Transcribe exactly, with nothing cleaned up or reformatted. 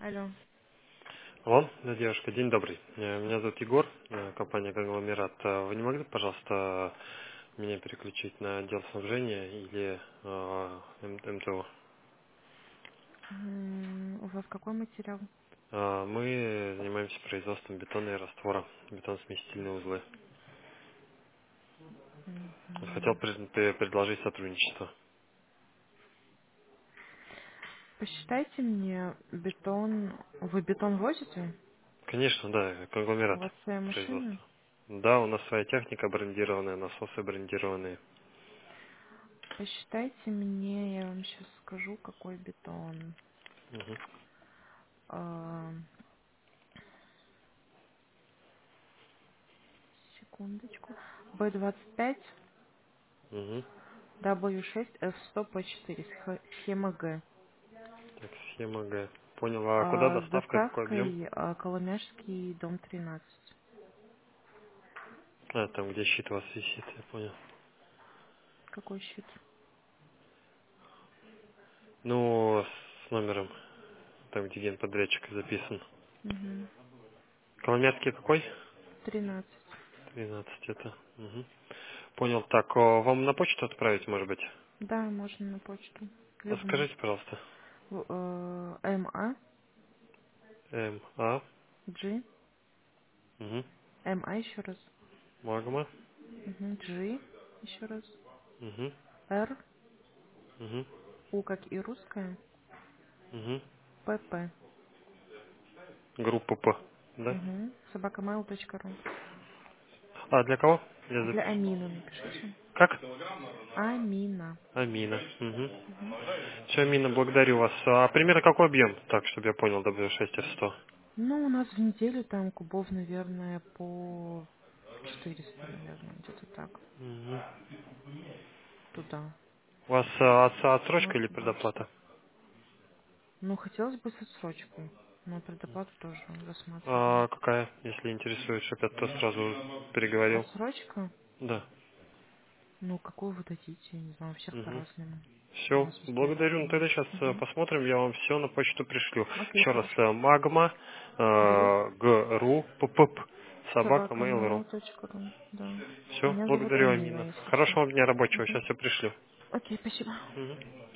Алло. Алло, да, девушка, день добрый. Э, Меня зовут Егор, э, компания «Конгломерат». Э, Вы не могли, пожалуйста, меня переключить на отдел снабжения или э, М- МТО? М, У вас какой материал? Э, Мы занимаемся производством бетона и раствора, бетоносмесительные узлы. Вот хотел Мгм. пред- пре- предложить сотрудничество. Посчитайте мне бетон. Вы бетон возите? Конечно, да, У конгломерат вас своя машина? производства. Да, у нас своя техника брендированная, насосы брендированные. Посчитайте мне, я вам сейчас скажу, какой бетон. Мгм. А, секундочку. бэ двадцать пять, Мгм. дабл ю шесть, эф сто, пэ четыре, сх- схема Г. Так, схема Г. Понял, а куда А, с доставка, какой объем? доставкой а, Коломяжский, дом тринадцать. А, там, где щит у вас висит, я понял. Какой щит? Ну, с номером, там, где генподрядчик записан. Угу. Коломятский какой? тринадцать. Тринадцать это. Мгм. Понял. Так, о, вам на почту отправить, может быть? Да, можно на почту. Любую. Подскажите, пожалуйста. В- э, эм а, М, А, G, угу. эм а еще раз, Магма, мгм, G еще раз, угу. R, Угу. U как и русская, Угу. П П, Группа П, да? угу, собакамейл точка ру. А, для кого? Я Для запишу. Амины напишите. Как? Амина. Амина. Угу. Мгм. Все, Амина, благодарю вас. А примерно какой объем? Так, чтобы я понял, W шесть F сто. Ну, у нас в неделю там кубов, наверное, по четыреста, наверное, где-то так. Угу. Туда. У вас а, отс- отсрочка или Может, больше. предоплата? Ну, хотелось бы с отсрочкой, но предоплату тоже рассматриваем. А какая, если интересует, чтобы я то сразу переговорил? Отсрочка? Да. Ну, какую вы дадите? Я не знаю, у всех Угу. по-разному. У Все, нас благодарю. Ну, бесплатно. тогда сейчас Мгм. посмотрим, я вам все на почту пришлю. Окей, Еще раз, хорошо. э, магма, Групп. э, гру, пп, собака, mail.ru. собака точка ру. Да. Все, Меня зовут благодарю, Амина, Амина. если что. Хорошего вам дня рабочего, Мгм. сейчас все пришлю. Окей, спасибо. Мгм.